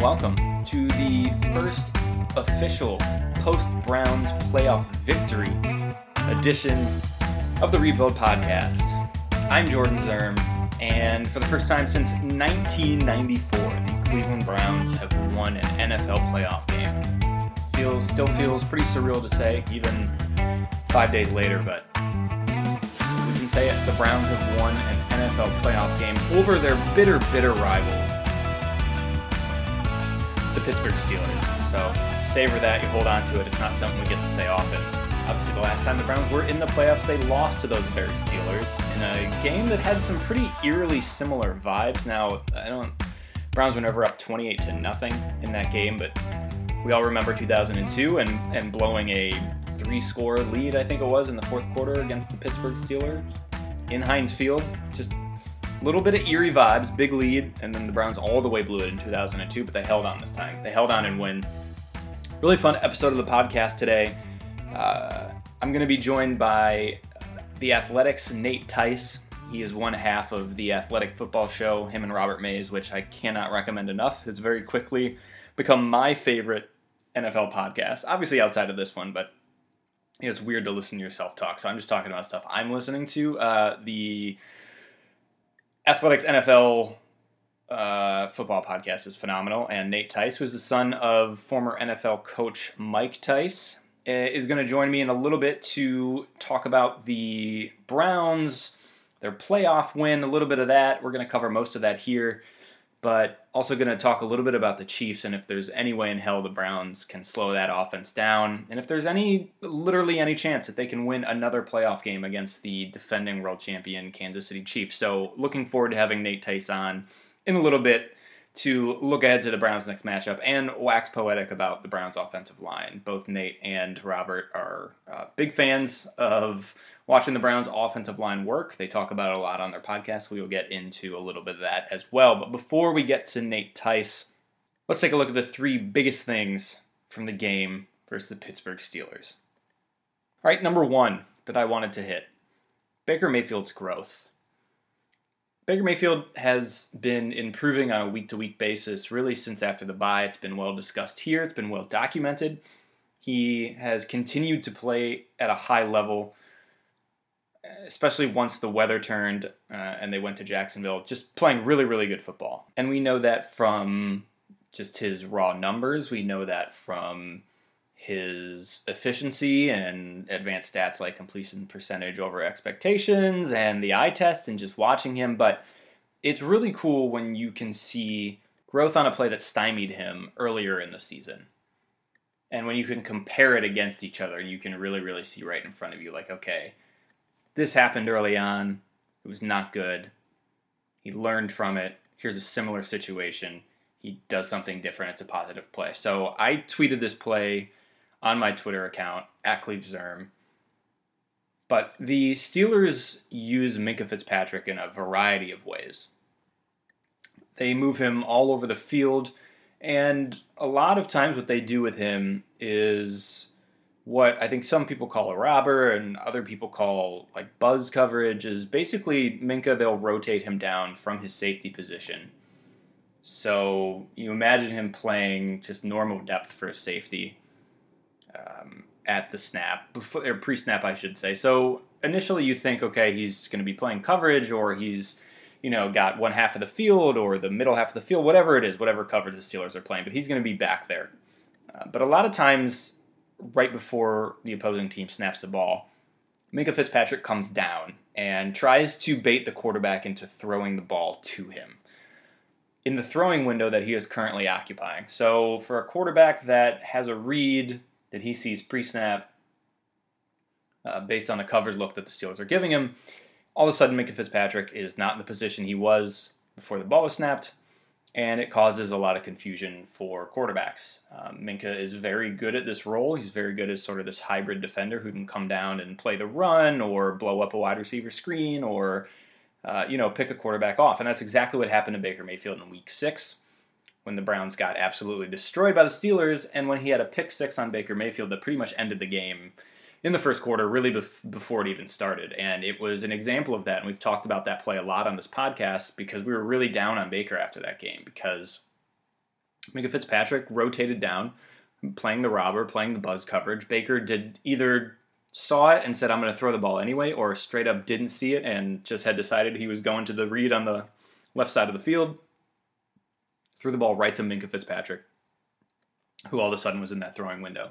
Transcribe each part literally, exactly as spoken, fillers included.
welcome to the first official post-Browns playoff victory edition of the Rebuild Podcast. I'm Jordan Zerm, and for the first time since nineteen ninety-four, the Cleveland Browns have won an N F L playoff game. Feels, still feels pretty surreal to say, even five days later, but we can say it. The Browns have won an N F L playoff game over their bitter, bitter rivals, the Pittsburgh Steelers. So savor that, you hold on to it. It's not something we get to say often. Obviously, the last time the Browns were in the playoffs, they lost to those very Steelers in a game that had some pretty eerily similar vibes. Now, I don't. Browns were never up twenty-eight to nothing in that game, but we all remember two thousand two and, and blowing a three-score lead, I think it was, in the fourth quarter against the Pittsburgh Steelers in Heinz Field. Just a little bit of eerie vibes, big lead, and then the Browns all the way blew it in two thousand two, but they held on this time. They held on and win. Really fun episode of the podcast today. Uh, I'm going to be joined by The Athletic's Nate Tice. He is one half of the Athletic Football Show, him and Robert Mays, which I cannot recommend enough. It's very quickly become my favorite N F L podcast, obviously outside of this one, but it's weird to listen to yourself talk, so I'm just talking about stuff I'm listening to. Uh, the Athletic's N F L uh, football podcast is phenomenal, and Nate Tice, who's the son of former N F L coach Mike Tice, is going to join me in a little bit to talk about the Browns, their playoff win, a little bit of that. We're going to cover most of that here, but also going to talk a little bit about the Chiefs and if there's any way in hell the Browns can slow that offense down, and if there's any, literally any chance that they can win another playoff game against the defending world champion Kansas City Chiefs. So looking forward to having Nate Tice on in a little bit to look ahead to the Browns' next matchup and wax poetic about the Browns' offensive line. Both Nate and Robert are uh, big fans of watching the Browns' offensive line work. They talk about it a lot on their podcast. We will get into a little bit of that as well. But before we get to Nate Tice, let's take a look at the three biggest things from the game versus the Pittsburgh Steelers. All right, number one that I wanted to hit, Baker Mayfield's growth. Baker Mayfield has been improving on a week-to-week basis really since after the bye. It's been well discussed here. It's been well documented. He has continued to play at a high level, especially once the weather turned uh, and they went to Jacksonville, just playing really, really good football. And we know that from just his raw numbers. We know that from his efficiency and advanced stats like completion percentage over expectations and the eye test and just watching him. But it's really cool when you can see growth on a play that stymied him earlier in the season. And when you can compare it against each other, you can really, really see right in front of you, like, okay, this happened early on. It was not good. He learned from it. Here's a similar situation. He does something different. It's a positive play. So I tweeted this play on my Twitter account, at CleveZerm. But the Steelers use Minkah Fitzpatrick in a variety of ways. They move him all over the field, and a lot of times what they do with him is what I think some people call a robber and other people call like buzz coverage. Is basically Minkah, they'll rotate him down from his safety position. So you imagine him playing just normal depth for a safety um, at the snap, before, or pre-snap I should say. So initially you think, okay, he's going to be playing coverage, or he's, you know, got one half of the field or the middle half of the field, whatever it is, whatever coverage the Steelers are playing, but he's going to be back there. Uh, but a lot of times, right before the opposing team snaps the ball, Minkah Fitzpatrick comes down and tries to bait the quarterback into throwing the ball to him in the throwing window that he is currently occupying. So for a quarterback that has a read that he sees pre-snap uh, based on the coverage look that the Steelers are giving him, all of a sudden Minkah Fitzpatrick is not in the position he was before the ball was snapped, and it causes a lot of confusion for quarterbacks. Um, Minkah is very good at this role. He's very good as sort of this hybrid defender who can come down and play the run or blow up a wide receiver screen or uh, you know, pick a quarterback off. And that's exactly what happened to Baker Mayfield in week six when the Browns got absolutely destroyed by the Steelers, and when he had a pick six on Baker Mayfield that pretty much ended the game in the first quarter, really bef- before it even started. And it was an example of that, and we've talked about that play a lot on this podcast because we were really down on Baker after that game because Minkah Fitzpatrick rotated down, playing the robber, playing the buzz coverage. Baker did either saw it and said, I'm going to throw the ball anyway, or straight up didn't see it and just had decided he was going to the read on the left side of the field. Threw the ball right to Minkah Fitzpatrick, who all of a sudden was in that throwing window.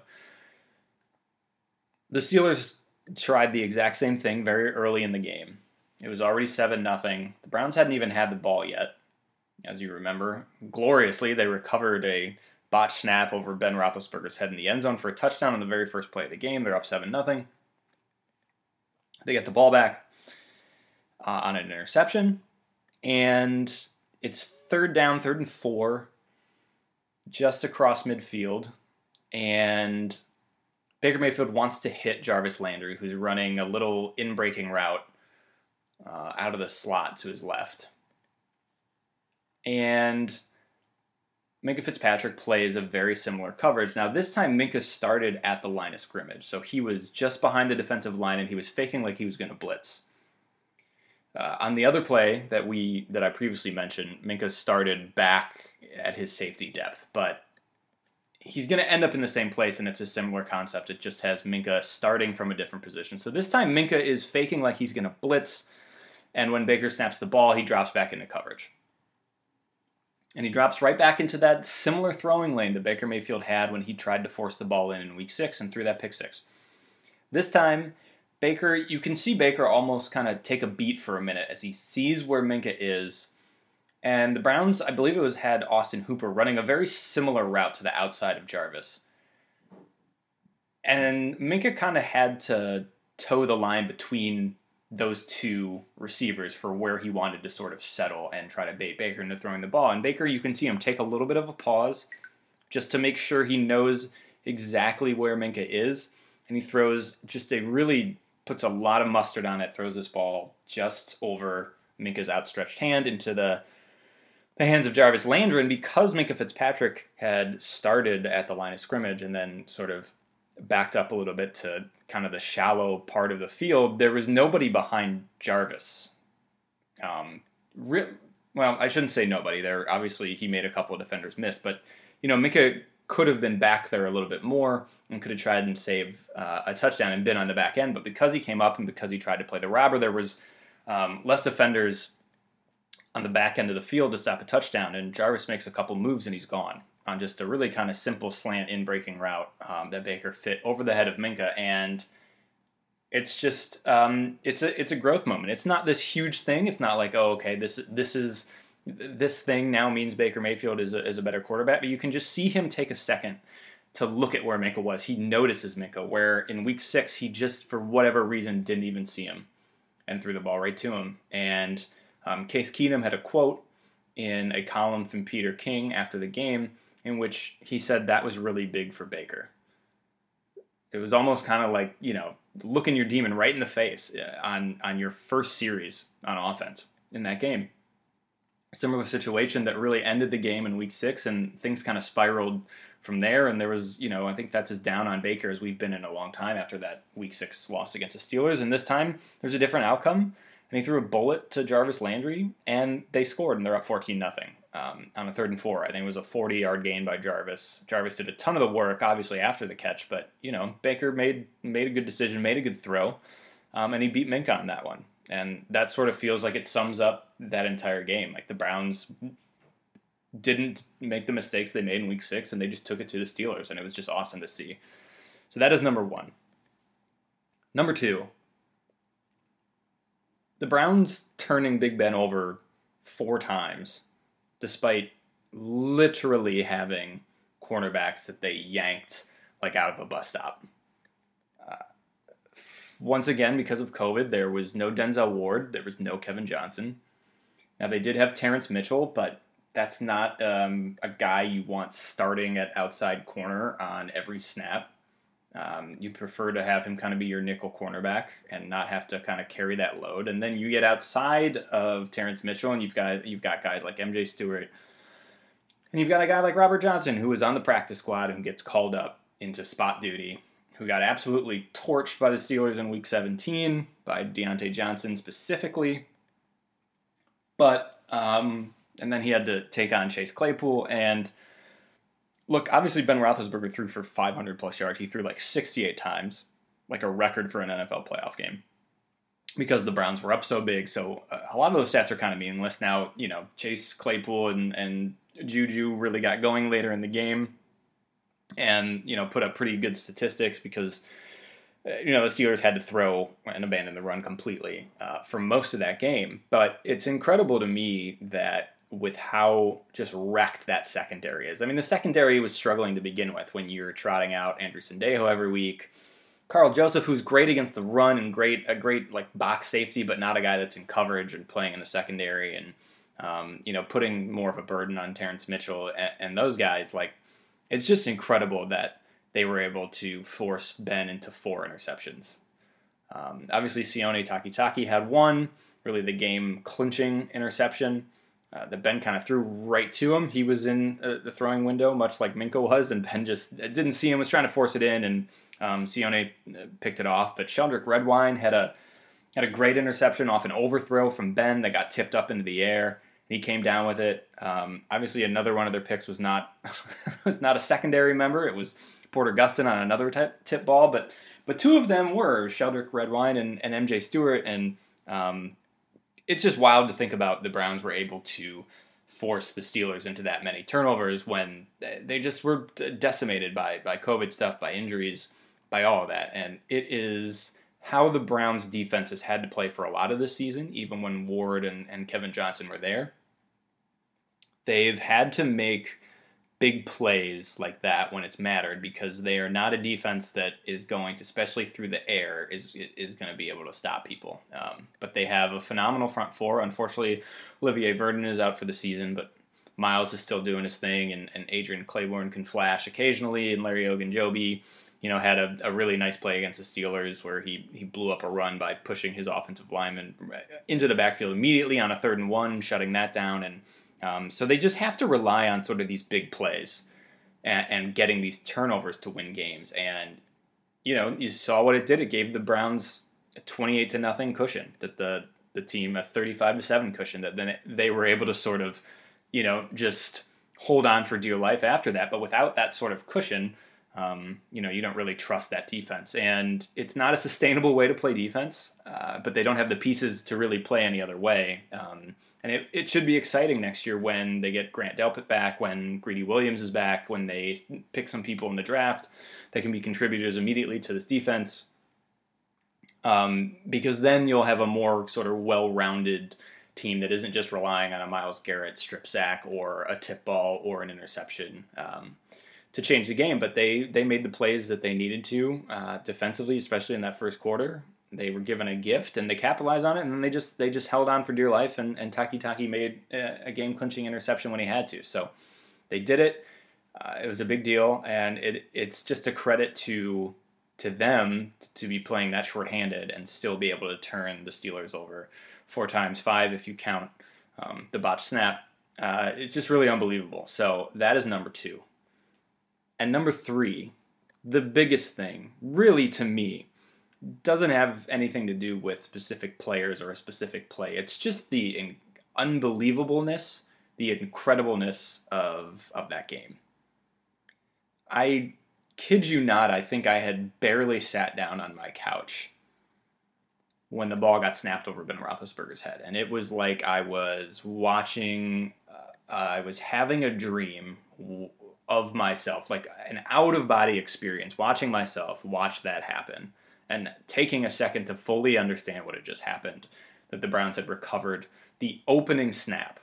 The Steelers tried the exact same thing very early in the game. It was already seven nothing. The Browns hadn't even had the ball yet, as you remember. Gloriously, they recovered a botched snap over Ben Roethlisberger's head in the end zone for a touchdown on the very first play of the game. They're up seven nothing. They get the ball back uh, on an interception, and it's third down, third and four, just across midfield, and Baker Mayfield wants to hit Jarvis Landry, who's running a little in-breaking route uh, out of the slot to his left. And Minkah Fitzpatrick plays a very similar coverage. Now, this time, Minkah started at the line of scrimmage, so he was just behind the defensive line, and he was faking like he was going to blitz. Uh, on the other play that we that I previously mentioned, Minkah started back at his safety depth, but he's going to end up in the same place, and it's a similar concept. It just has Minkah starting from a different position. So this time, Minkah is faking like he's going to blitz, and when Baker snaps the ball, he drops back into coverage. And he drops right back into that similar throwing lane that Baker Mayfield had when he tried to force the ball in in week six and threw that pick six. This time, Baker, you can see Baker almost kind of take a beat for a minute as he sees where Minkah is. And the Browns, I believe it was, had Austin Hooper running a very similar route to the outside of Jarvis. And Minkah kind of had to toe the line between those two receivers for where he wanted to sort of settle and try to bait Baker into throwing the ball. And Baker, you can see him take a little bit of a pause just to make sure he knows exactly where Minkah is. And he throws just a really, puts a lot of mustard on it, throws this ball just over Minkah's outstretched hand into the, the hands of Jarvis Landry. And because Minkah Fitzpatrick had started at the line of scrimmage and then sort of backed up a little bit to kind of the shallow part of the field, there was nobody behind Jarvis. Um, re- well, I shouldn't say nobody. There, obviously, he made a couple of defenders miss, but you know, Minkah could have been back there a little bit more and could have tried and save uh, a touchdown and been on the back end. But because he came up and because he tried to play the robber, there was um, less defenders on the back end of the field to stop a touchdown, and Jarvis makes a couple moves and he's gone on just a really kind of simple slant in breaking route um, that Baker fit over the head of Minkah. And it's just, um, it's a, it's a growth moment. It's not this huge thing. It's not like, oh, okay, this, this is, this thing now means Baker Mayfield is a, is a better quarterback, but you can just see him take a second to look at where Minkah was. He notices Minkah, where in week six, he just, for whatever reason, didn't even see him and threw the ball right to him. And um, Case Keenum had a quote in a column from Peter King after the game in which he said that was really big for Baker. It was almost kind of like, you know, looking your demon right in the face on, on your first series on offense in that game. A similar situation that really ended the game in week six, and things kind of spiraled from there. And there was, you know, I think that's as down on Baker as we've been in a long time after that week six loss against the Steelers. And this time, there's a different outcome. And he threw a bullet to Jarvis Landry, and they scored, and they're up fourteen nothing. Um, on a third and four. I think it was a forty-yard gain by Jarvis. Jarvis did a ton of the work, obviously, after the catch, but, you know, Baker made made a good decision, made a good throw, um, and he beat Minkah on that one. And that sort of feels like it sums up that entire game. Like, the Browns didn't make the mistakes they made in week six, and they just took it to the Steelers, and it was just awesome to see. So that is number one. Number two, the Browns turning Big Ben over four times, despite literally having cornerbacks that they yanked like out of a bus stop. Uh, f- once again, because of COVID, there was no Denzel Ward, there was no Kevin Johnson. Now, they did have Terrence Mitchell, but that's not um, a guy you want starting at outside corner on every snap. Um, you prefer to have him kind of be your nickel cornerback and not have to kind of carry that load. And then you get outside of Terrence Mitchell, and you've got you've got guys like M J Stewart, and you've got a guy like Robert Johnson, who was on the practice squad and who gets called up into spot duty, who got absolutely torched by the Steelers in Week seventeen, by Deontay Johnson specifically. But um, and then he had to take on Chase Claypool, and look, obviously Ben Roethlisberger threw for five hundred plus yards. He threw like sixty-eight times, like a record for an N F L playoff game, because the Browns were up so big. So uh, a lot of those stats are kind of meaningless now. You know, Chase Claypool and, and Juju really got going later in the game, and you know put up pretty good statistics because uh, you know the Steelers had to throw and abandon the run completely uh, for most of that game. But it's incredible to me that with how just wrecked that secondary is. I mean, the secondary was struggling to begin with when you're trotting out Andrew Sendejo every week. Carl Joseph, who's great against the run and great a great like box safety, but not a guy that's in coverage and playing in the secondary, and um, you know putting more of a burden on Terrence Mitchell and, and those guys. Like, it's just incredible that they were able to force Ben into four interceptions. Um, obviously, Sione Takitaki had one, really the game clinching interception. Uh, that Ben kind of threw right to him. He was in uh, the throwing window, much like Minka was, and Ben just didn't see him, was trying to force it in, and um, Sione picked it off. But Sheldrick Redwine had a had a great interception off an overthrow from Ben that got tipped up into the air, and he came down with it. Um, obviously, another one of their picks was not was not a secondary member. It was Porter Gustin on another tip, tip ball, but but two of them were Sheldrick Redwine and, and M J Stewart, and um, it's just wild to think about the Browns were able to force the Steelers into that many turnovers when they just were decimated by, by COVID stuff, by injuries, by all of that. And it is how the Browns defense has had to play for a lot of this season, even when Ward and, and Kevin Johnson were there. They've had to make big plays like that when it's mattered, because they are not a defense that is going to, especially through the air, is is going to be able to stop people. Um, but they have a phenomenal front four. Unfortunately, Olivier Verdon is out for the season, but Miles is still doing his thing, and, and Adrian Claiborne can flash occasionally, and Larry Ogunjobi, you know, had a, a really nice play against the Steelers where he, he blew up a run by pushing his offensive lineman into the backfield immediately on a third and one, shutting that down. And Um, so they just have to rely on sort of these big plays and, and getting these turnovers to win games. And, you know, you saw what it did. It gave the Browns a twenty-eight to nothing cushion, that the, the team a thirty-five to seven cushion, that then it, they were able to sort of, you know, just hold on for dear life after that. But without that sort of cushion, um, you know, you don't really trust that defense. And it's not a sustainable way to play defense, uh, but they don't have the pieces to really play any other way. Um, And it, it should be exciting next year when they get Grant Delpit back, when Greedy Williams is back, when they pick some people in the draft that can be contributors immediately to this defense. Um, because then you'll have a more sort of well-rounded team that isn't just relying on a Myles Garrett strip sack or a tip ball or an interception um, to change the game. But they, they made the plays that they needed to uh, defensively, especially in that first quarter. They were given a gift, and they capitalized on it, and then they just they just held on for dear life, and, and Takitaki made a, a game-clinching interception when he had to. So they did it. Uh, it was a big deal, and it it's just a credit to to them to be playing that shorthanded and still be able to turn the Steelers over four times, five if you count um, the botched snap. Uh, it's just really unbelievable. So that is number two. And number three, the biggest thing, really to me, doesn't have anything to do with specific players or a specific play. It's just the in- unbelievableness, the incredibleness of of that game. I kid you not, I think I had barely sat down on my couch when the ball got snapped over Ben Roethlisberger's head. And it was like I was watching, uh, I was having a dream of myself, like an out-of-body experience, watching myself watch that happen. And taking a second to fully understand what had just happened, that the Browns had recovered the opening snap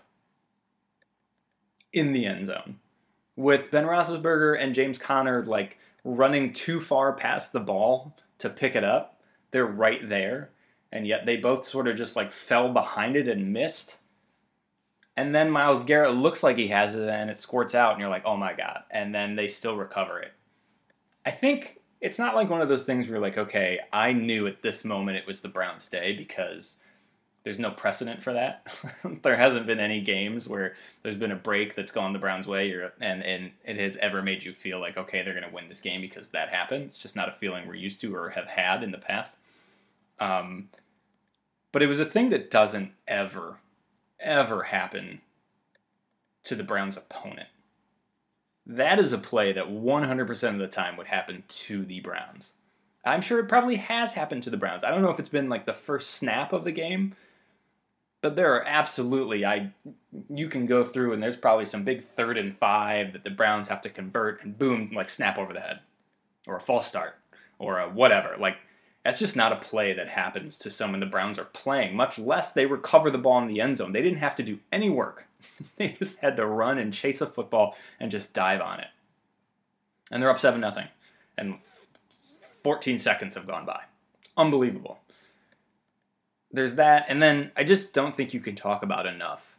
in the end zone with Ben Roethlisberger and James Conner like running too far past the ball to pick it up. They're right there, and yet they both sort of just like fell behind it and missed. And then Myles Garrett looks like he has it, and it squirts out, and you're like, oh my God. And then they still recover it. I think it's not like one of those things where you're like, okay, I knew at this moment it was the Browns' day, because there's no precedent for that. There hasn't been any games where there's been a break that's gone the Browns' way, or, and, and it has ever made you feel like, okay, they're going to win this game because that happened. It's just not a feeling we're used to or have had in the past. Um, but it was a thing that doesn't ever, ever happen to the Browns' opponent. That is a play that one hundred percent of the time would happen to the Browns. I'm sure it probably has happened to the Browns. I don't know if it's been like the first snap of the game, but there are absolutely, I you can go through and there's probably some big third and five that the Browns have to convert and boom, like snap over the head. Or a false start. Or a whatever. Like, that's just not a play that happens to someone the Browns are playing, much less they recover the ball in the end zone. They didn't have to do any work. They just had to run and chase a football and just dive on it. And they're up seven nothing. And fourteen seconds have gone by. Unbelievable. There's that, and then I just don't think you can talk about enough.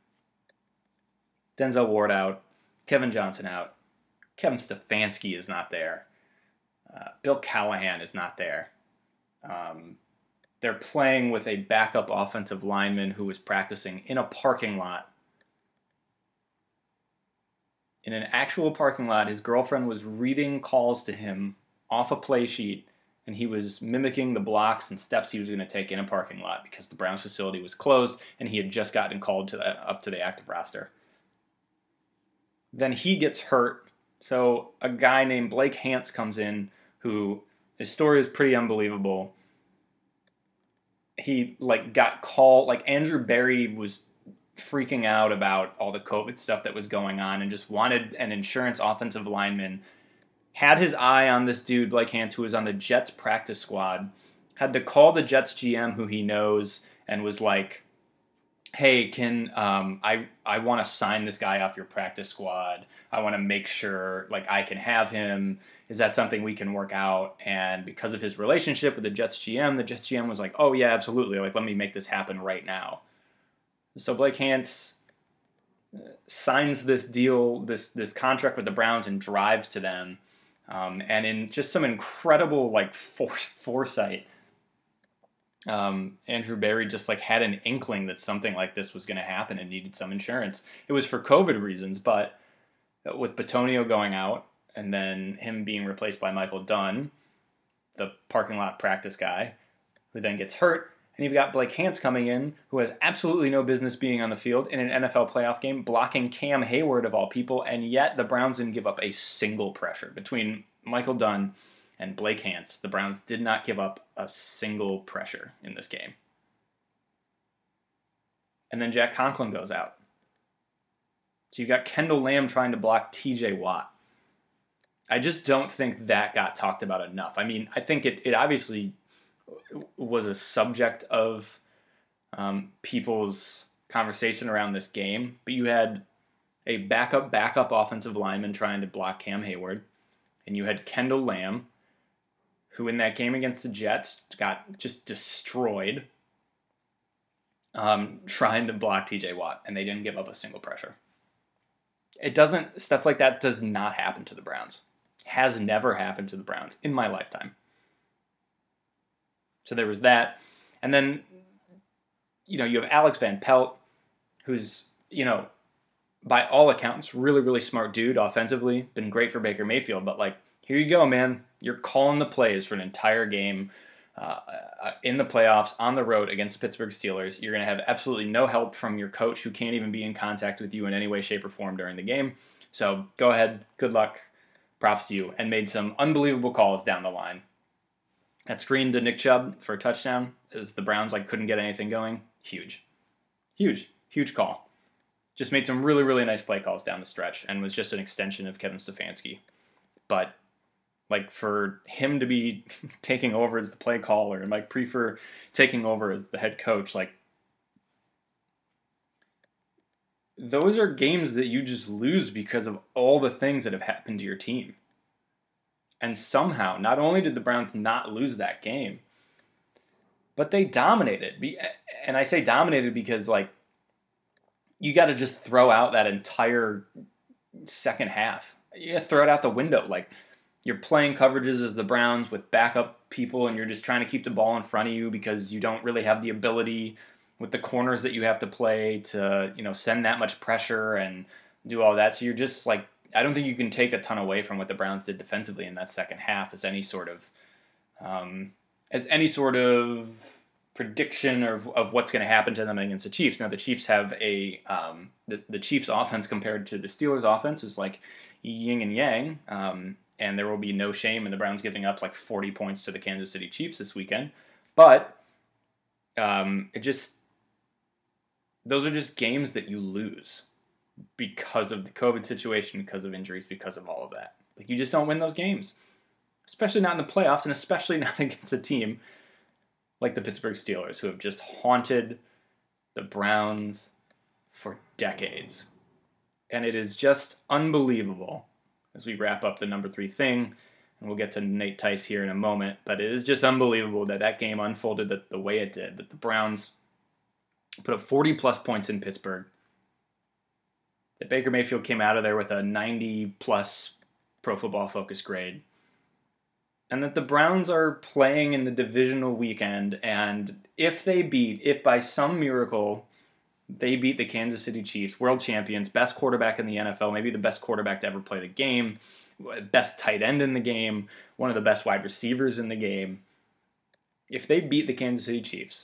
Denzel Ward out, Kevin Johnson out, Kevin Stefanski is not there, uh, Bill Callahan is not there. Um, they're playing with a backup offensive lineman who was practicing in a parking lot. In an actual parking lot, his girlfriend was reading calls to him off a play sheet, and he was mimicking the blocks and steps he was going to take in a parking lot because the Browns facility was closed and he had just gotten called to the, up to the active roster. Then he gets hurt, so a guy named Blake Hance comes in who, his story is pretty unbelievable. He like got called, like Andrew Berry was freaking out about all the COVID stuff that was going on and just wanted an insurance offensive lineman. Had his eye on this dude, Blake Hance, who was on the Jets practice squad, had to call the Jets G M who he knows and was like, hey, can um, I I want to sign this guy off your practice squad. I want to make sure like I can have him. Is that something we can work out? And because of his relationship with the Jets G M, the Jets G M was like, oh yeah, absolutely. Like, let me make this happen right now. So Blake Hance signs this deal, this this contract with the Browns and drives to them. Um, and in just some incredible like fore- foresight, um, Andrew Berry just like had an inkling that something like this was going to happen and needed some insurance. It was for COVID reasons, but with Bitonio going out and then him being replaced by Michael Dunn, the parking lot practice guy, who then gets hurt, and you've got Blake Hance coming in, who has absolutely no business being on the field in an N F L playoff game, blocking Cam Hayward of all people, and yet the Browns didn't give up a single pressure. Between Michael Dunn and Blake Hance, the Browns did not give up a single pressure in this game. And then Jack Conklin goes out. So you've got Kendall Lamb trying to block T J Watt. I just don't think that got talked about enough. I mean, I think it, it obviously was a subject of um, people's conversation around this game, but you had a backup, backup offensive lineman trying to block Cam Hayward, and you had Kendall Lamb, who in that game against the Jets got just destroyed, um, trying to block T J Watt, and they didn't give up a single pressure. It doesn't, stuff like that does not happen to the Browns. Has never happened to the Browns in my lifetime. So there was that. And then, you know, you have Alex Van Pelt, who's, you know, by all accounts, really, really smart dude offensively. Been great for Baker Mayfield. But, like, here you go, man. You're calling the plays for an entire game uh, in the playoffs on the road against the Pittsburgh Steelers. You're going to have absolutely no help from your coach, who can't even be in contact with you in any way, shape, or form during the game. So go ahead. Good luck. Props to you. And made some unbelievable calls down the line. That screen to Nick Chubb for a touchdown as the Browns like couldn't get anything going. Huge. Huge. Huge call. Just made some really, really nice play calls down the stretch and was just an extension of Kevin Stefanski. But like for him to be taking over as the play caller and Mike Prefer taking over as the head coach, like those are games that you just lose because of all the things that have happened to your team. And somehow, not only did the Browns not lose that game, but they dominated. And I say dominated because, like, you got to just throw out that entire second half. You got to throw it out the window. Like, you're playing coverages as the Browns with backup people, and you're just trying to keep the ball in front of you because you don't really have the ability with the corners that you have to play to, you know, send that much pressure and do all that. So you're just, like, I don't think you can take a ton away from what the Browns did defensively in that second half as any sort of um, as any sort of prediction of, of what's going to happen to them against the Chiefs. Now the Chiefs have a um, the, the Chiefs offense compared to the Steelers offense is like yin and yang, um, and there will be no shame in the Browns giving up like forty points to the Kansas City Chiefs this weekend. But um, it just those are just games that you lose because of the COVID situation, because of injuries, because of all of that. Like, you just don't win those games, especially not in the playoffs, and especially not against a team like the Pittsburgh Steelers, who have just haunted the Browns for decades. And it is just unbelievable as we wrap up the number three thing, and we'll get to Nate Tice here in a moment, but it is just unbelievable that that game unfolded the, the way it did, that the Browns put up forty plus points in Pittsburgh, that Baker Mayfield came out of there with a ninety plus Pro Football Focus grade, and that the Browns are playing in the divisional weekend, and if they beat, if by some miracle they beat the Kansas City Chiefs, world champions, best quarterback in the N F L, maybe the best quarterback to ever play the game, best tight end in the game, one of the best wide receivers in the game, if they beat the Kansas City Chiefs,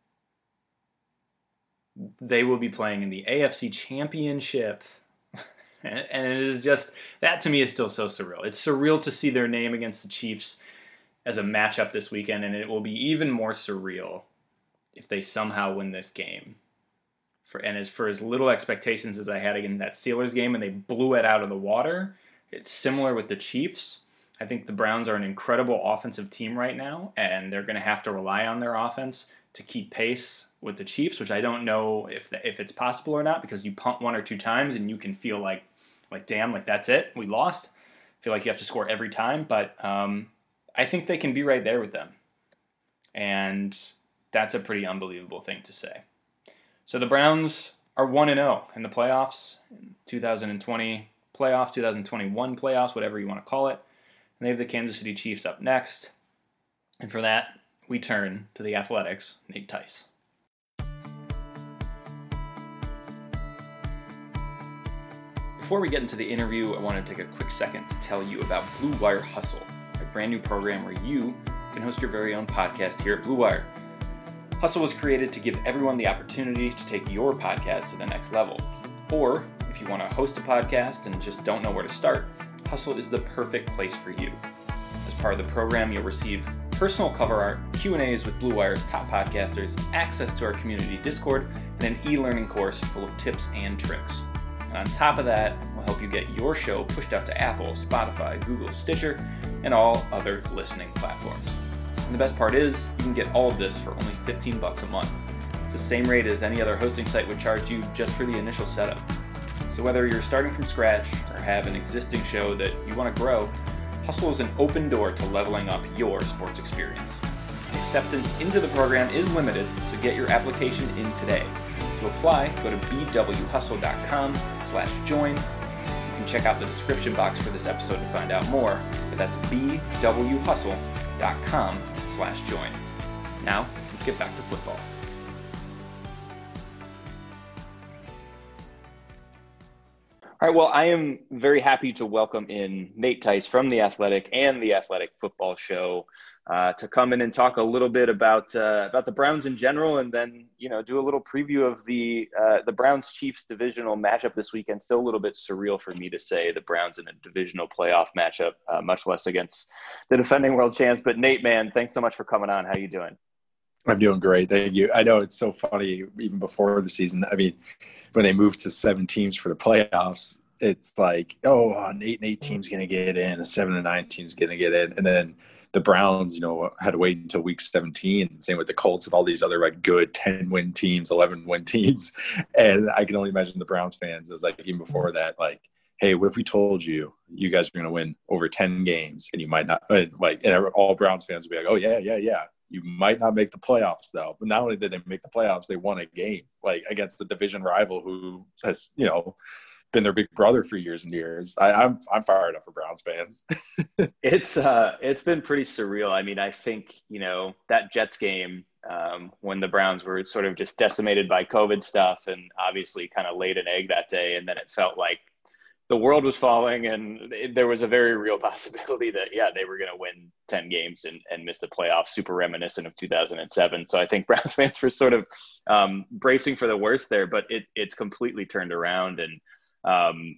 they will be playing in the A F C Championship. And it is just, that to me is still so surreal. It's surreal to see their name against the Chiefs as a matchup this weekend, and it will be even more surreal if they somehow win this game. For and as for as little expectations as I had in that Steelers game, and they blew it out of the water, it's similar with the Chiefs. I think the Browns are an incredible offensive team right now, and they're going to have to rely on their offense to keep pace with the Chiefs, which I don't know if the, if it's possible or not, because you punt one or two times and you can feel like, like damn, like that's it, we lost. I feel like you have to score every time, but um, I think they can be right there with them. And that's a pretty unbelievable thing to say. So the Browns are one and oh in the playoffs, two thousand twenty playoffs, two thousand twenty-one playoffs, whatever you want to call it. And they have the Kansas City Chiefs up next. And for that, we turn to the Athletics' Nate Tice. Before we get into the interview, I want to take a quick second to tell you about Blue Wire Hustle, a brand new program where you can host your very own podcast here at Blue Wire. Hustle was created to give everyone the opportunity to take your podcast to the next level. Or, if you want to host a podcast and just don't know where to start, Hustle is the perfect place for you. As part of the program, you'll receive personal cover art, Q and A's with Blue Wire's top podcasters, access to our community Discord, and an e-learning course full of tips and tricks. And on top of that, we'll help you get your show pushed out to Apple, Spotify, Google, Stitcher, and all other listening platforms. And the best part is, you can get all of this for only fifteen bucks a month. It's the same rate as any other hosting site would charge you just for the initial setup. So whether you're starting from scratch or have an existing show that you want to grow, Hustle is an open door to leveling up your sports experience. Acceptance into the program is limited, so get your application in today. To apply, go to b w hustle dot com slash join. You can check out the description box for this episode to find out more, but that's b w hustle dot com slash join. Now, let's get back to football. All right, well, I am very happy to welcome in Nate Tice from The Athletic and The Athletic Football Show uh, to come in and talk a little bit about uh, about the Browns in general, and then, you know, do a little preview of the uh, the Browns-Chiefs divisional matchup this weekend. Still a little bit surreal for me to say the Browns in a divisional playoff matchup, uh, much less against the defending world champs. But Nate, man, thanks so much for coming on. How you doing? I'm doing great. Thank you. I know it's so funny, even before the season. I mean, when they moved to seven teams for the playoffs, it's like, oh, an eight and eight team's going to get in, a seven and nine team's going to get in. And then the Browns, you know, had to wait until week seventeen. Same with the Colts and all these other like good ten win teams, eleven win teams. And I can only imagine the Browns fans, it was like, even before that, like, hey, what if we told you you guys are going to win over ten games and you might not, like, and all Browns fans would be like, oh, yeah, yeah, yeah. You might not make the playoffs, though. But not only did they make the playoffs, they won a game, like, against the division rival who has, you know, been their big brother for years and years. I, I'm I'm fired up for Browns fans. it's uh it's been pretty surreal. I mean, I think, you know, that Jets game um, when the Browns were sort of just decimated by COVID stuff, and obviously kind of laid an egg that day, and then it felt like the world was falling, and it, there was a very real possibility that, yeah, they were going to win ten games and, and miss the playoffs, super reminiscent of two thousand seven. So I think Browns fans were sort of um, bracing for the worst there, but it it's completely turned around. And, um,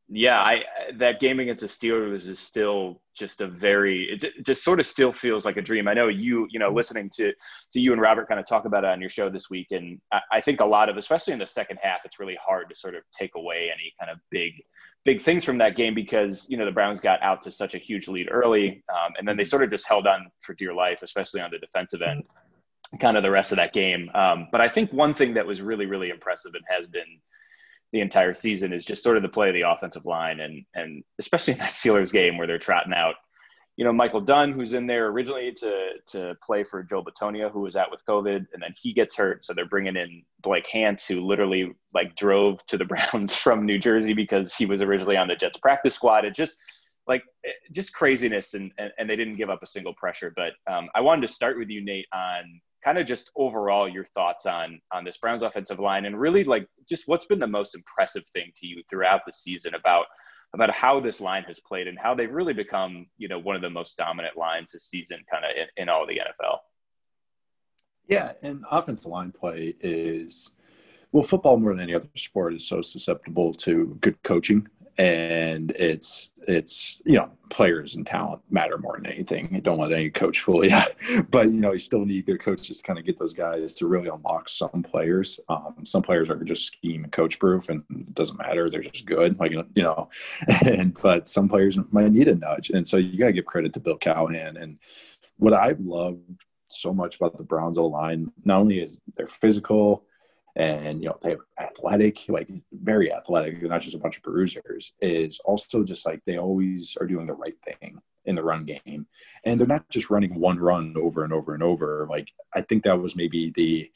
Yeah, I that game against the Steelers is still just a very it just sort of still feels like a dream. I know you you know listening to to you and Robert kind of talk about it on your show this week, and I, I think a lot of, especially in the second half, it's really hard to sort of take away any kind of big big things from that game because you know the Browns got out to such a huge lead early, um, and then they sort of just held on for dear life, especially on the defensive end, kind of the rest of that game. Um, but I think one thing that was really really impressive and has been the entire season is just sort of the play of the offensive line. And, and especially in that Steelers game where they're trotting out, you know, Michael Dunn, who's in there originally to, to play for Joe Bitonio, who was out with COVID, and then he gets hurt. So they're bringing in Blake Hance, who literally like drove to the Browns from New Jersey because he was originally on the Jets practice squad. It just like, just craziness. And, and, and they didn't give up a single pressure. But um, I wanted to start with you, Nate, on kind of just overall your thoughts on on this Browns offensive line, and really like just what's been the most impressive thing to you throughout the season about about how this line has played and how they've really become, you know, one of the most dominant lines this season kind of in, in all the N F L. Yeah, and offensive line play is, well, football more than any other sport is so susceptible to good coaching. And it's, it's you know, players and talent matter more than anything. You don't let any coach fool you. But, you know, you still need good coaches to kind of get those guys to really unlock some players. Um, some players are just scheme and coach proof, and it doesn't matter. They're just good, like, you know. And but some players might need a nudge. And so you got to give credit to Bill Callahan. And what I've loved so much about the Browns O-line, not only is they're physical, and, you know, they're athletic, like very athletic, not just a bunch of bruisers, is also just like they always are doing the right thing in the run game. And they're not just running one run over and over and over. Like, I think that was maybe the,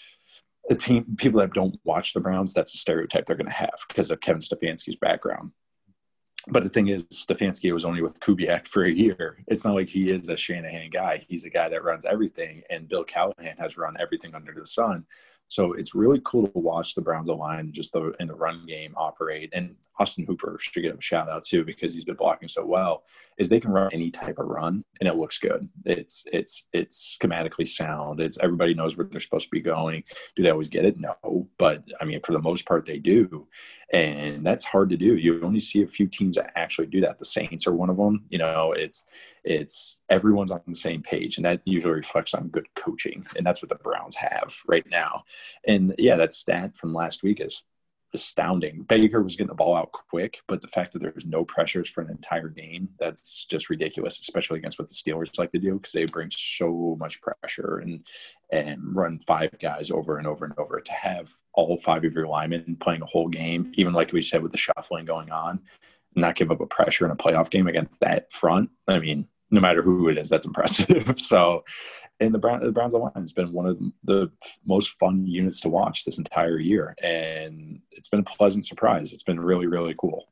the team, people that don't watch the Browns, that's a stereotype they're going to have because of Kevin Stefanski's background. But the thing is, Stefanski was only with Kubiak for a year. It's not like he is a Shanahan guy. He's a guy that runs everything, and Bill Callahan has run everything under the sun. So it's really cool to watch the Browns O-line just the, in the run game operate. And Austin Hooper should get him a shout out too, because he's been blocking so well, is they can run any type of run and it looks good. It's, it's, it's schematically sound. It's everybody knows where they're supposed to be going. Do they always get it? No. But I mean, for the most part they do. And that's hard to do. You only see a few teams that actually do that. The Saints are one of them. You know, it's, it's everyone's on the same page, and that usually reflects on good coaching. And that's what the Browns have right now. And yeah, that stat from last week is astounding. Baker was getting the ball out quick, but the fact that there's no pressures for an entire game, that's just ridiculous, especially against what the Steelers like to do, because they bring so much pressure and and run five guys over and over and over. To have all five of your linemen playing a whole game, even like we said with the shuffling going on, not give up a pressure in a playoff game against that front, I mean, no matter who it is, that's impressive. So, and the, Brown, the Browns line has been one of the most fun units to watch this entire year. And it's been a pleasant surprise. It's been really, really cool.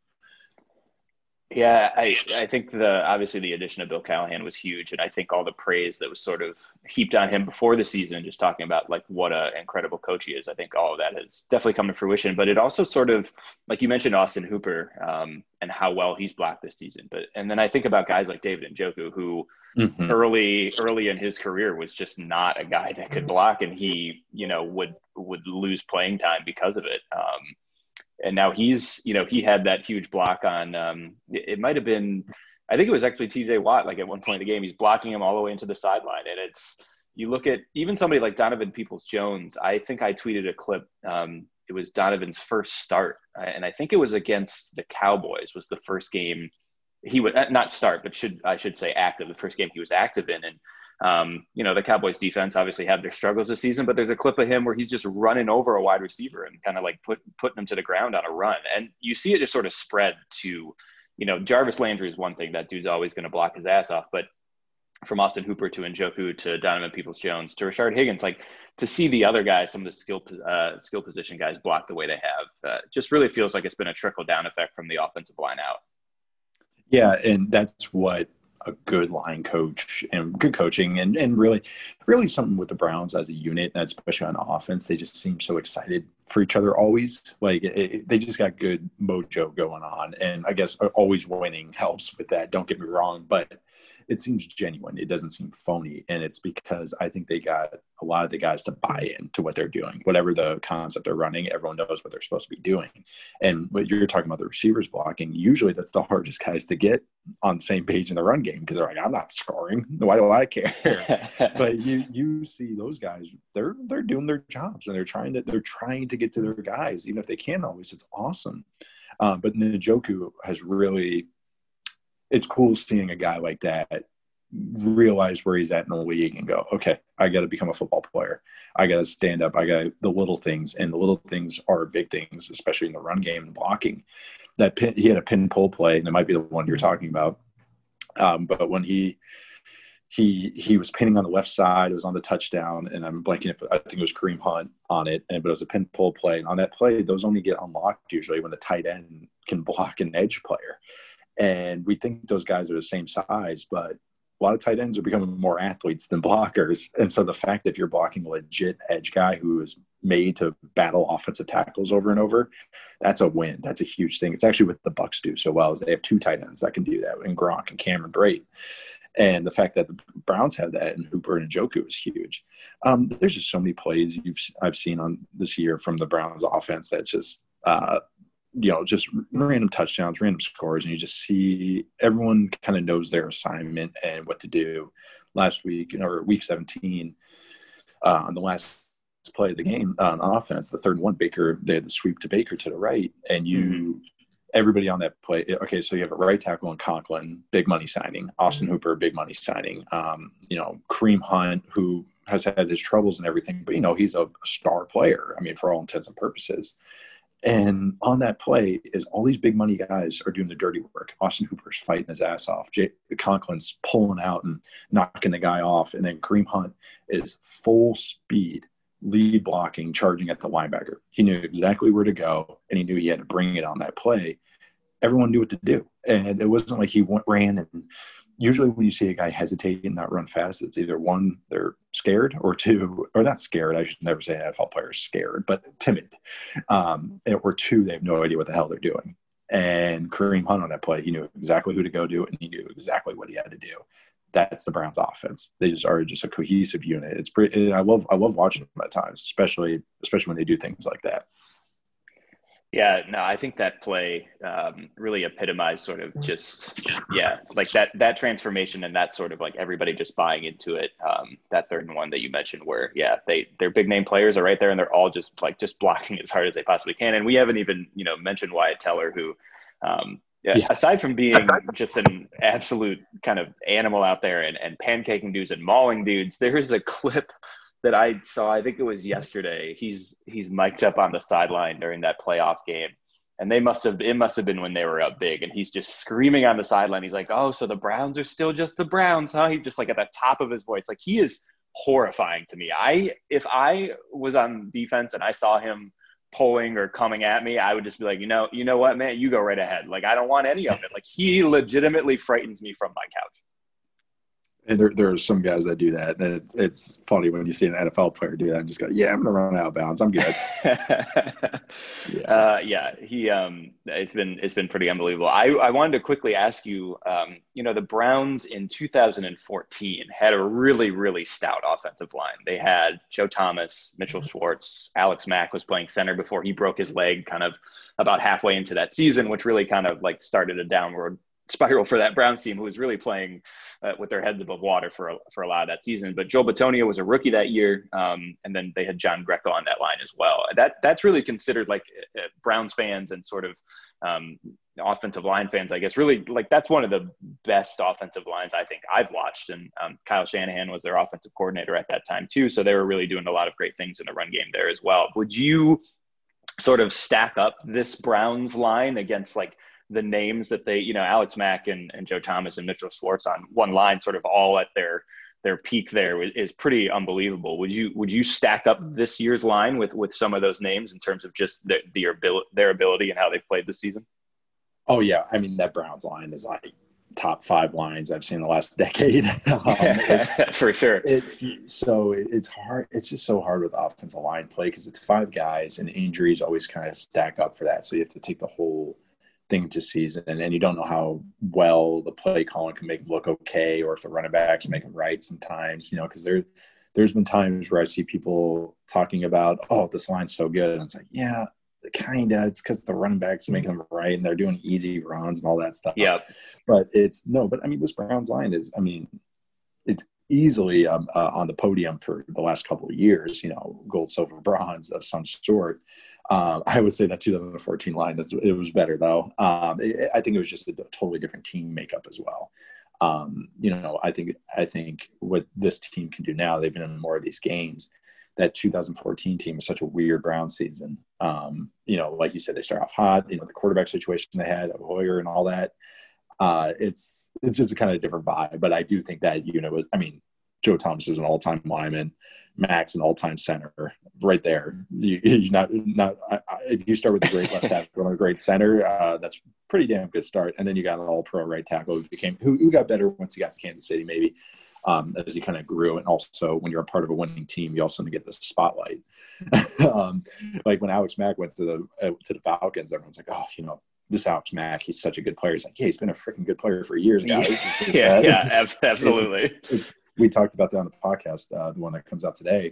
Yeah, I, I think the obviously the addition of Bill Callahan was huge. And I think all the praise that was sort of heaped on him before the season, just talking about like what an incredible coach he is, I think all of that has definitely come to fruition. But it also sort of, like you mentioned, Austin Hooper um, and how well he's blocked this season. But and then I think about guys like David Njoku, who mm-hmm. early early in his career was just not a guy that could block, and he, you know, would would lose playing time because of it. Um, And now he's, you know, he had that huge block on, um, it, it might have been, I think it was actually T J Watt, like at one point in the game, he's blocking him all the way into the sideline. And it's, you look at even somebody like Donovan Peoples-Jones, I think I tweeted a clip. Um, it was Donovan's first start. And I think it was against the Cowboys was the first game he would not start, but should, I should say active, the first game he was active in. And, Um, you know, the Cowboys defense obviously had their struggles this season, but there's a clip of him where he's just running over a wide receiver and kind of like put, putting him to the ground on a run. And you see it just sort of spread to, you know, Jarvis Landry is one thing. That dude's always going to block his ass off. But from Austin Hooper to Njoku to Donovan Peoples-Jones to Rashard Higgins, like to see the other guys, some of the skill uh, skill position guys block the way they have, uh, just really feels like it's been a trickle down effect from the offensive line out. Yeah, and that's what a good line coach and good coaching and, and really, really something with the Browns as a unit, and especially on offense, they just seem so excited for each other always. Like it, it, they just got good mojo going on, and I guess always winning helps with that. Don't get me wrong, but it seems genuine. It doesn't seem phony, and it's because I think they got a lot of the guys to buy in to what they're doing. Whatever the concept they're running, everyone knows what they're supposed to be doing. And what you're talking about, the receivers blocking, usually that's the hardest guys to get on the same page in the run game because they're like, I'm not scoring. Why do I care? But you you see those guys, they're they're doing their jobs, and they're trying to they're trying to get to their guys, even if they can't always. It's awesome. Um, but Njoku has really – it's cool seeing a guy like that realize where he's at in the league and go, okay, I got to become a football player. I got to stand up. I got the little things, and the little things are big things, especially in the run game and blocking. That pin, he had a pin pull play, and it might be the one you're talking about. Um, but when he he he was pinning on the left side, it was on the touchdown, and I'm blanking if I think it was Kareem Hunt on it, and but it was a pin pull play. And on that play, those only get unlocked usually when the tight end can block an edge player. And we think those guys are the same size, but a lot of tight ends are becoming more athletes than blockers. And so the fact that if you're blocking a legit edge guy who is made to battle offensive tackles over and over, that's a win. That's a huge thing. It's actually what the Bucs do so well is they have two tight ends that can do that, and Gronk and Cameron Brate. And the fact that the Browns have that and Hooper and Njoku is huge. Um, there's just so many plays you've I've seen on this year from the Browns offense that just uh, – you know, just random touchdowns, random scores, and you just see everyone kind of knows their assignment and what to do. Last week, or week seventeen, uh, on the last play of the game uh, on offense, the third and one, Baker, they had the sweep to Baker to the right, and you, mm-hmm. everybody on that play, okay, so you have a right tackle in Conklin, big money signing, Austin mm-hmm. Hooper, big money signing, um, you know, Kareem Hunt, who has had his troubles and everything, but, you know, he's a, a star player, I mean, for all intents and purposes. And on that play is all these big money guys are doing the dirty work. Austin Hooper's fighting his ass off. Jay Conklin's pulling out and knocking the guy off. And then Kareem Hunt is full speed, lead blocking, charging at the linebacker. He knew exactly where to go, and he knew he had to bring it on that play. Everyone knew what to do. And it wasn't like he went, ran and usually when you see a guy hesitate and not run fast, it's either one, they're scared, or two, or not scared. I should never say an N F L player is scared, but timid. Um, or two, they have no idea what the hell they're doing. And Kareem Hunt on that play, he knew exactly who to go to, and he knew exactly what he had to do. That's the Browns offense. They just are just a cohesive unit. It's pretty, I love, I love watching them at times, especially, especially when they do things like that. Yeah, no, I think that play um, really epitomized sort of just, yeah, like that that transformation and that sort of like everybody just buying into it. Um, that third and one that you mentioned where, yeah, they, their big name players are right there and they're all just like just blocking as hard as they possibly can. And we haven't even, you know, mentioned Wyatt Teller, who, um, yeah, yeah. aside from being just an absolute kind of animal out there and, and pancaking dudes and mauling dudes, there is a clip that I saw, I think it was yesterday. He's he's mic'd up on the sideline during that playoff game. And they must have, it must have been when they were up big. And he's just screaming on the sideline. He's like, oh, so the Browns are still just the Browns, huh? He's just like at the top of his voice. Like he is horrifying to me. I, if I was on defense and I saw him pulling or coming at me, I would just be like, you know, you know what, man, you go right ahead. Like, I don't want any of it. Like he legitimately frightens me from my couch. And there, there are some guys that do that. And it's, it's funny when you see an N F L player do that and just go, yeah, I'm going to run out of bounds. I'm good. yeah. Uh, yeah. He, um, it's been, it's been pretty unbelievable. I, I wanted to quickly ask you, um, you know, the Browns in two thousand fourteen had a really, really stout offensive line. They had Joe Thomas, Mitchell Schwartz, Alex Mack was playing center before he broke his leg kind of about halfway into that season, which really kind of like started a downward spiral for that Browns team, who was really playing uh, with their heads above water for a, for a lot of that season. But Joe Bitonio was a rookie that year, um, and then they had John Greco on that line as well. That that's really considered like uh, Browns fans and sort of um, offensive line fans, I guess. Really, like that's one of the best offensive lines I think I've watched. And um, Kyle Shanahan was their offensive coordinator at that time too, so they were really doing a lot of great things in the run game there as well. Would you sort of stack up this Browns line against like the names that they, you know, Alex Mack and, and Joe Thomas and Mitchell Schwartz on one line, sort of all at their their peak there is, is pretty unbelievable. Would you would you stack up this year's line with with some of those names in terms of just the, the ability, their ability and how they've played this season? Oh yeah, I mean that Browns line is like top five lines I've seen in the last decade. um, For sure. It's so it's hard. It's just so hard with offensive line play because it's five guys and injuries always kind of stack up for that. So you have to take the whole thing to season, and you don't know how well the play calling can make them look okay, or if the running backs make them right sometimes, you know, because there, there's been times where I see people talking about, oh, this line's so good. And it's like, yeah, kind of. It's because the running backs making them right and they're doing easy runs and all that stuff. Yeah. But it's no, but I mean, this Browns line is, I mean, it's easily um, uh, on the podium for the last couple of years, you know, gold, silver, bronze of some sort. Um, I would say that two thousand fourteen line, it was better though. Um, it, I think it was just a totally different team makeup as well. Um, you know, I think, I think what this team can do now, they've been in more of these games. That two thousand fourteen team is such a weird Brown season. Um, you know, like you said, they start off hot, you know, the quarterback situation they had, Hoyer and all that. Uh, it's, it's just a kind of different vibe, but I do think that, you know, I mean, Joe Thomas is an all-time lineman, Max an all-time center, right there. You, you not not I, I, if you start with a great left tackle and a great center, uh, that's pretty damn good start. And then you got an all-pro right tackle who became who, who got better once he got to Kansas City, maybe um, as he kind of grew. And also, when you're a part of a winning team, you also get the spotlight. um, like when Alex Mack went to the uh, to the Falcons, everyone's like, oh, you know, this Alex Mack, he's such a good player. He's like, yeah, he's been a freaking good player for years, guys. yeah, yeah, absolutely. It's, it's, we talked about that on the podcast, uh, the one that comes out today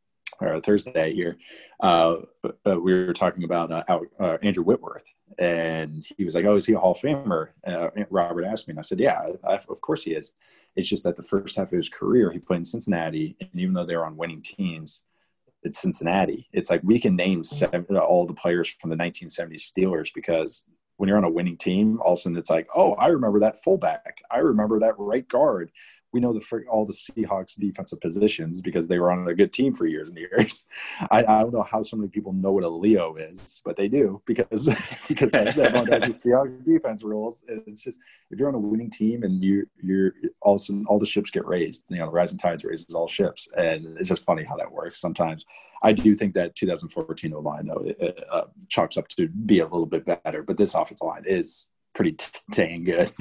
or Thursday here. Uh, uh, we were talking about uh, uh, Andrew Whitworth, and he was like, "Oh, is he a Hall of Famer?" Uh, Robert asked me, and I said, "Yeah, I, of course he is." It's just that the first half of his career, he played in Cincinnati, and even though they were on winning teams, it's Cincinnati. It's like we can name seven, all the players from the nineteen seventies Steelers because when you're on a winning team, all of a sudden it's like, oh, I remember that fullback. I remember that right guard. We know the all the Seahawks defensive positions because they were on a good team for years and years. I, I don't know how so many people know what a Leo is, but they do because because everyone knows the Seahawks defense rules. It's just if you're on a winning team and you you're all of a sudden all the ships get raised. You know, the rising tides raises all ships, and it's just funny how that works sometimes. I do think that two thousand fourteen O-line though it, uh, chalks up to be a little bit better, but this offensive line is pretty dang good.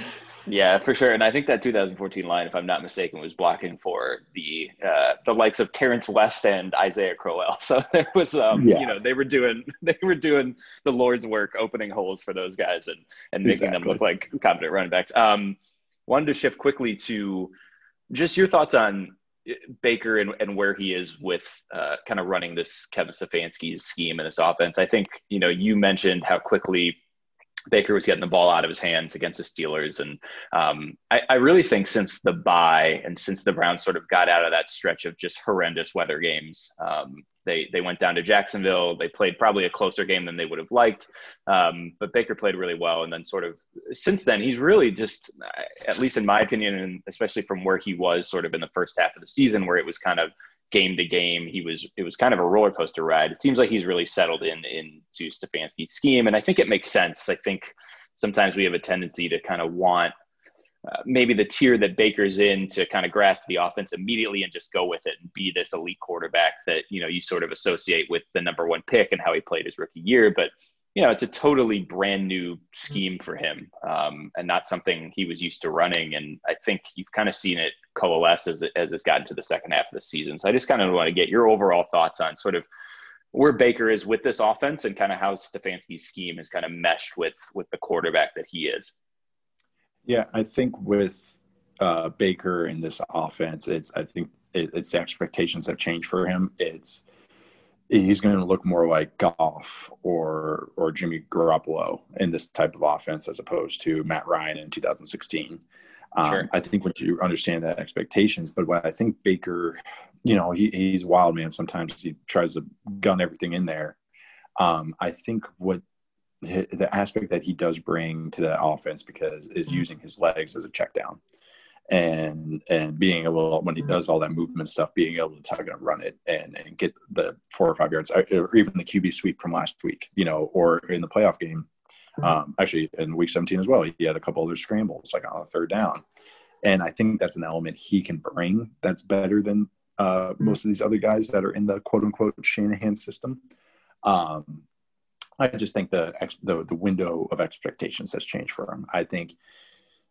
Yeah, for sure. And I think that two thousand fourteen line, if I'm not mistaken, was blocking for the uh, the likes of Terrence West and Isaiah Crowell. So it was, um, yeah. you know, they were doing they were doing the Lord's work, opening holes for those guys and and making exactly. them look like competent running backs. Um, wanted to shift quickly to just your thoughts on Baker and, and where he is with uh, kind of running this Kevin Stefanski's scheme in this offense. I think, you know, you mentioned how quickly Baker was getting the ball out of his hands against the Steelers. And um, I, I really think since the bye and since the Browns sort of got out of that stretch of just horrendous weather games, um, they they went down to Jacksonville. They played probably a closer game than they would have liked. Um, but Baker played really well. And then sort of since then, he's really just, at least in my opinion, and especially from where he was sort of in the first half of the season, where it was kind of game to game, he was, it was kind of a roller coaster ride. It seems like he's really settled in into Stefanski's scheme. And I think it makes sense. I think sometimes we have a tendency to kind of want uh, maybe the tier that Baker's in to kind of grasp the offense immediately and just go with it and be this elite quarterback that, you know, you sort of associate with the number one pick and how he played his rookie year. But, you know, it's a totally brand new scheme for him um, and not something he was used to running. And I think you've kind of seen it coalesce as, it, as it's gotten to the second half of the season. So I just kind of want to get your overall thoughts on sort of where Baker is with this offense and kind of how Stefanski's scheme is kind of meshed with, with the quarterback that he is. Yeah, I think with uh, Baker in this offense, it's, I think it, it's the expectations have changed for him. It's, he's going to look more like Goff or or Jimmy Garoppolo in this type of offense as opposed to Matt Ryan in two thousand sixteen. Um, sure. I think once you understand that expectations, but what I think Baker, you know, he, he's a wild man. Sometimes he tries to gun everything in there. Um, I think what the aspect that he does bring to the offense because is using his legs as a check down. And and being able, when he does all that movement stuff, being able to tug and run it and, and get the four or five yards, or even the Q B sweep from last week, you know, or in the playoff game, um, actually in week seventeen as well, he had a couple other scrambles, like on the third down. And I think that's an element he can bring that's better than uh, most of these other guys that are in the quote unquote Shanahan system. Um, I just think the, the the window of expectations has changed for him. I think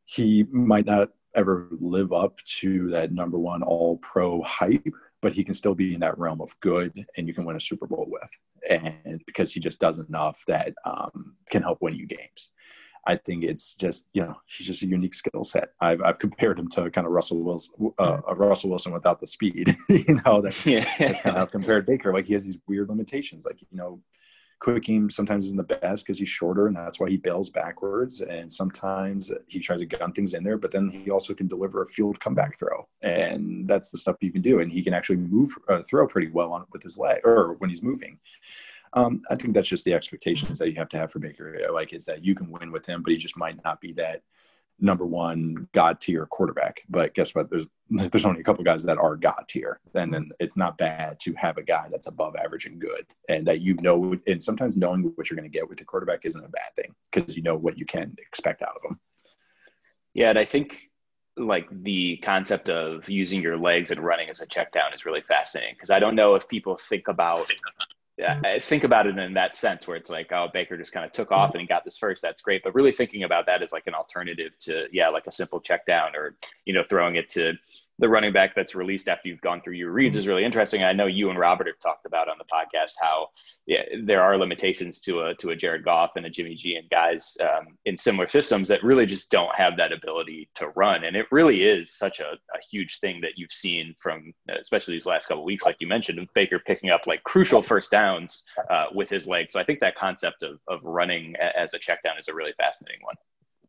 he might not ever live up to that number one all pro hype, but he can still be in that realm of good and you can win a Super Bowl with. And because he just does enough that um, can help win you games. I think it's just, you know, he's just a unique skill set. I've I've compared him to kind of Russell Wilson, uh, Russell Wilson without the speed. you know, that's, yeah. that's kind of how I've compared Baker. Like he has these weird limitations. Like, you know, quick game sometimes isn't the best because he's shorter and that's why he bails backwards. And sometimes he tries to gun things in there, but then he also can deliver a field comeback throw. And that's the stuff you can do. And he can actually move, uh, throw pretty well on with his leg or when he's moving. Um, I think that's just the expectations that you have to have for Baker. Like, is that you can win with him, but he just might not be that number one God tier quarterback. But guess what? There's there's only a couple guys that are God tier, and then it's not bad to have a guy that's above average and good, and that you know. And sometimes knowing what you're going to get with the quarterback isn't a bad thing because you know what you can expect out of them. Yeah, and I think like the concept of using your legs and running as a check down is really fascinating because I don't know if people think about. Yeah, I think about it in that sense where it's like, oh, Baker just kind of took off and he got this first. That's great. But really thinking about that as like an alternative to, yeah, like a simple check down or, you know, throwing it to the running back that's released after you've gone through your reads is really interesting. I know you and Robert have talked about on the podcast how yeah, there are limitations to a to a Jared Goff and a Jimmy G and guys um, in similar systems that really just don't have that ability to run. And it really is such a, a huge thing that you've seen from, especially these last couple of weeks, like you mentioned, of Baker picking up like crucial first downs uh, with his legs. So I think that concept of of running as a check down is a really fascinating one.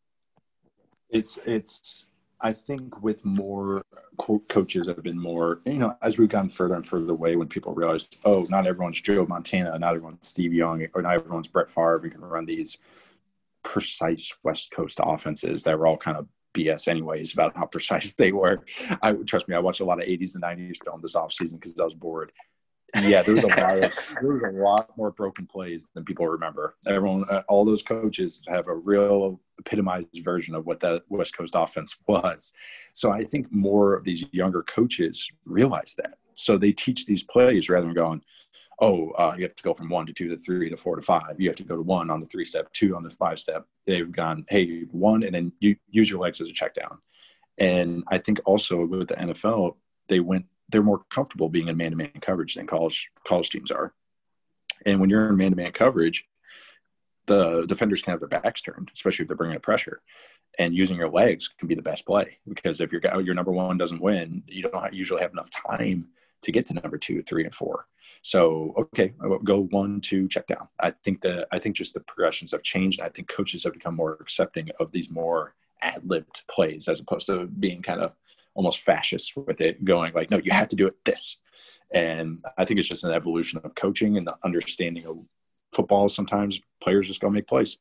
It's it's. I think with more co- coaches have been more, you know, as we've gotten further and further away when people realize, oh, not everyone's Joe Montana, not everyone's Steve Young, or not everyone's Brett Favre and can run these precise West Coast offenses that were all kind of B S anyways about how precise they were. I trust me, I watched a lot of eighties and nineties film this offseason because I was bored. Yeah, there was a lot of there was a lot more broken plays than people remember. Everyone, uh, all those coaches have a real epitomized version of what that West Coast offense was. So I think more of these younger coaches realize that. So they teach these plays rather than going, oh, uh, you have to go from one to two to three to four to five. You have to go to one on the three step, two on the five step. They've gone, hey, one, and then you use your legs as a check down. And I think also with the N F L, they went. They're more comfortable being in man-to-man coverage than college college teams are. And when you're in man-to-man coverage, the defenders can have their backs turned, especially if they're bringing a pressure. And using your legs can be the best play because if your your number one doesn't win, you don't usually have enough time to get to number two, three, and four. So, okay, go one, two, check down. I think the I think just the progressions have changed. I think coaches have become more accepting of these more ad-libbed plays as opposed to being kind of almost fascist with it, going like, no, you have to do it this. And I think it's just an evolution of coaching and the understanding of football. Sometimes players just go make plays.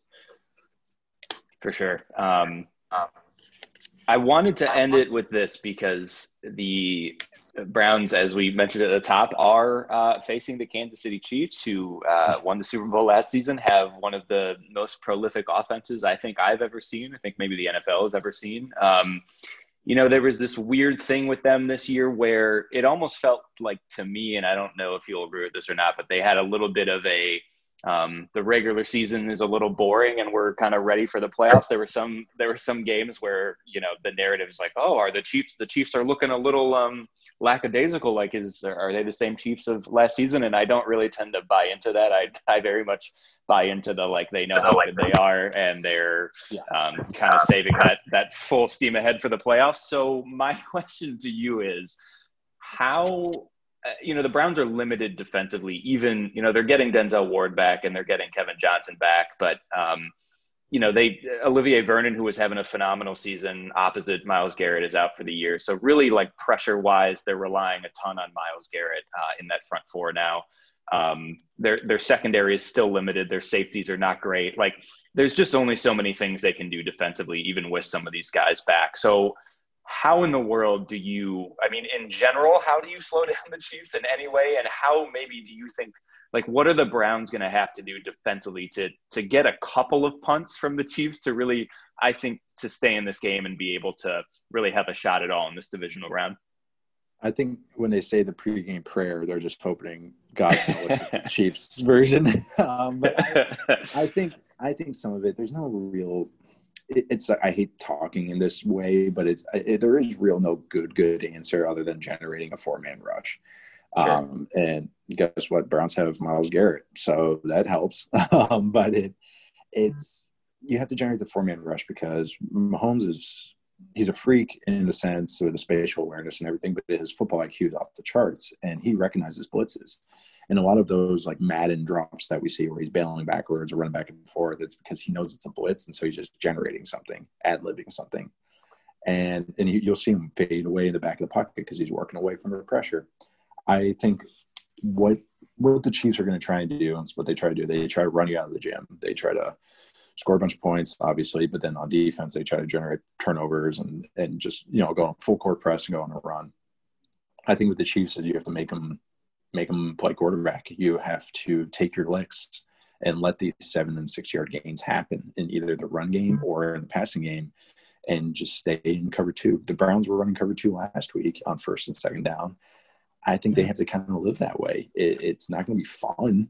For sure. Um, I wanted to end it with this because the Browns, as we mentioned at the top, are uh, facing the Kansas City Chiefs, who uh, won the Super Bowl last season, have one of the most prolific offenses I think I've ever seen. I think maybe the N F L has ever seen. Um, You know, there was this weird thing with them this year where it almost felt like to me, and I don't know if you'll agree with this or not, but they had a little bit of a, um, the regular season is a little boring and we're kind of ready for the playoffs. There were some, there were some games where, you know, the narrative is like, oh, are the Chiefs, the Chiefs are looking a little um, lackadaisical. Like, is, are they the same Chiefs of last season? And I don't really tend to buy into that. I, I very much buy into the, like, they know how good they are and they're um, kind of saving that, that full steam ahead for the playoffs. So my question to you is how, you know, the Browns are limited defensively, even, you know, they're getting Denzel Ward back and they're getting Kevin Johnson back, but, um, you know, they, Olivier Vernon, who was having a phenomenal season opposite Myles Garrett, is out for the year. So really, like, pressure wise, they're relying a ton on Myles Garrett uh, in that front four now. Um, their, their secondary is still limited. Their safeties are not great. Like, there's just only so many things they can do defensively, even with some of these guys back. So how in the world do you, I mean, in general, how do you slow down the Chiefs in any way? And how maybe do you think, like, what are the Browns going to have to do defensively to to get a couple of punts from the Chiefs to really, I think, to stay in this game and be able to really have a shot at all in this divisional round? I think when they say the pregame prayer, they're just hoping God's going to listen to the Chiefs version. um, but I, I think I think some of it, there's no real it, it's I hate talking in this way, but it's it, there is real no good good answer other than generating a four man rush. Sure. Um, and guess what? Browns have Myles Garrett, so that helps. um, but it it's you have to generate the four man rush because Mahomes is he's a freak in the sense of the spatial awareness and everything, but his football I Q is off the charts, and he recognizes blitzes. And a lot of those like Madden drops that we see where he's bailing backwards or running back and forth, it's because he knows it's a blitz, and so he's just generating something, ad-libbing something. And and he, you'll see him fade away in the back of the pocket because he's working away from the pressure. I think what what the Chiefs are going to try and do, and it's what they try to do, they try to run you out of the gym. They try to score a bunch of points, obviously, but then on defense, they try to generate turnovers and and just, you know, go on full court press and go on a run. I think with the Chiefs is you have to make them – make them play quarterback. You have to take your licks and let these seven and six yard gains happen in either the run game or in the passing game and just stay in cover two. The Browns were running cover two last week on first and second down. I think they have to kind of live that way. It, it's not going to be fun,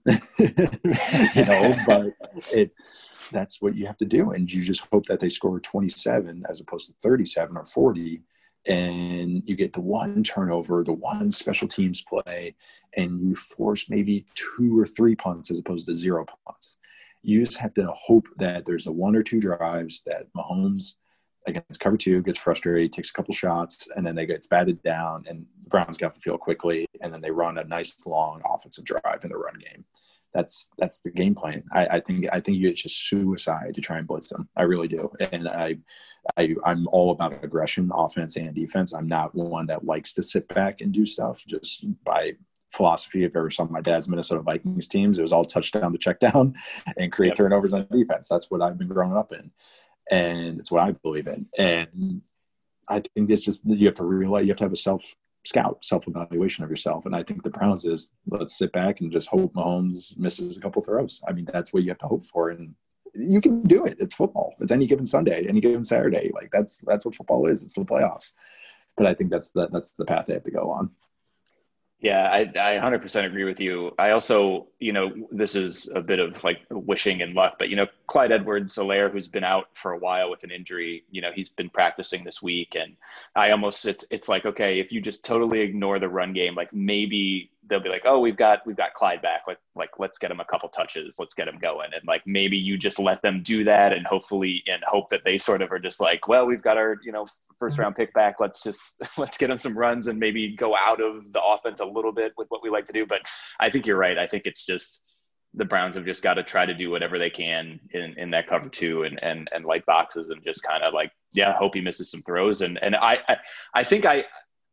you know, but it's, that's what you have to do. And you just hope that they score twenty-seven as opposed to thirty-seven or forty. And you get the one turnover, the one special teams play, and you force maybe two or three punts as opposed to zero punts. You just have to hope that there's a one or two drives that Mahomes against cover two gets frustrated, takes a couple shots, and then they gets batted down, and the Browns get off the field quickly, and then they run a nice long offensive drive in the run game. That's that's the game plan. I, I think I think it's just suicide to try and blitz them. I really do, and I, I I'm all about aggression, offense and defense. I'm not one that likes to sit back and do stuff. Just by philosophy, if you ever saw my dad's Minnesota Vikings teams, it was all touchdown to check down and create yep. turnovers on defense. That's what I've been growing up in, and it's what I believe in. And I think it's just you have to realize you have to have a self. scout self-evaluation of yourself. And I think the Browns is let's sit back and just hope Mahomes misses a couple throws. I mean, that's what you have to hope for. And you can do it. It's football. It's any given Sunday, any given Saturday. Like that's, that's what football is. It's the playoffs. But I think that's the, that's the path they have to go on. Yeah, I, I one hundred percent agree with you. I also, you know, this is a bit of like wishing and luck, but, you know, Clyde Edwards-Helaire, who's been out for a while with an injury, you know, he's been practicing this week. And I almost, it's it's like, okay, if you just totally ignore the run game, like maybe they'll be like, oh, we've got, we've got Clyde back. Like, like, let's get him a couple touches. Let's get him going. And like, maybe you just let them do that and hopefully, and hope that they sort of are just like, well, we've got our, you know, first round pick back. Let's just, let's get him some runs and maybe go out of the offense a little bit with what we like to do. But I think you're right. I think it's just, the Browns have just got to try to do whatever they can in, in that cover two and, and, and light boxes and just kind of like, yeah, hope he misses some throws. And, and I, I, I think I,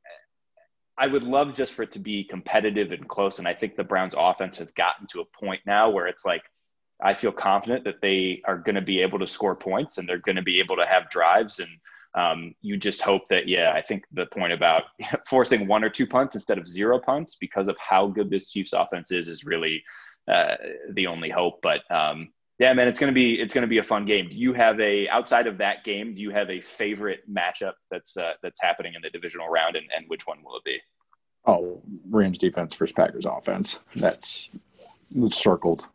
I would love just for it to be competitive and close. And I think the Browns offense has gotten to a point now where it's like, I feel confident that they are going to be able to score points and they're going to be able to have drives. And um, you just hope that, yeah, I think the point about forcing one or two punts instead of zero punts because of how good this Chiefs offense is, is really uh, the only hope. But um, yeah, man, it's going to be, it's going to be a fun game. Do you have a, outside of that game, do you have a favorite matchup that's, uh, that's happening in the divisional round, and, and which one will it be? Oh, Rams defense versus Packers offense. That's it's circled.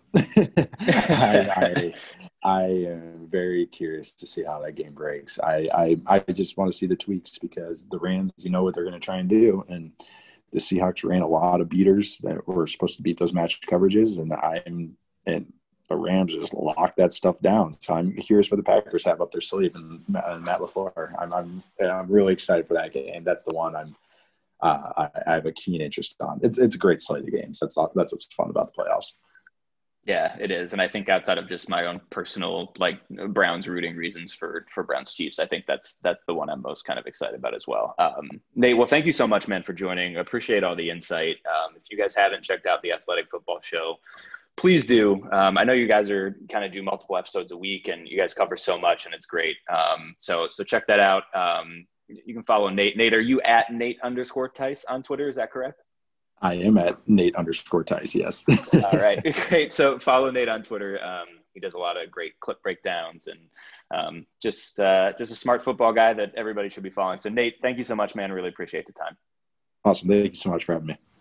I, I, I am very curious to see how that game breaks. I, I, I just want to see the tweaks because the Rams, you know what they're going to try and do. And the Seahawks ran a lot of beaters that were supposed to beat those match coverages. And I'm, and the Rams just locked that stuff down. So I'm curious what the Packers have up their sleeve and, and Matt LaFleur. I'm, I'm, I'm really excited for that game. That's the one I'm, uh, I, I have a keen interest on. It's, it's a great slate of games. That's not, that's what's fun about the playoffs. Yeah, it is. And I think outside of just my own personal, like Browns rooting reasons for, for Browns Chiefs, I think that's, that's the one I'm most kind of excited about as well. Um, Nate, well, thank you so much, man, for joining. I appreciate all the insight. Um, if you guys haven't checked out the Athletic Football Show, please do. Um, I know you guys are kind of do multiple episodes a week and you guys cover so much and it's great. Um, so, so check that out. Um, you can follow Nate. Nate, are you at Nate underscore Tice on Twitter? Is that correct? I am at Nate underscore Tice, yes. All right, great. So follow Nate on Twitter. Um, he does a lot of great clip breakdowns and um, just uh, just a smart football guy that everybody should be following. So Nate, thank you so much, man. Really appreciate the time. Awesome. Thank you so much for having me.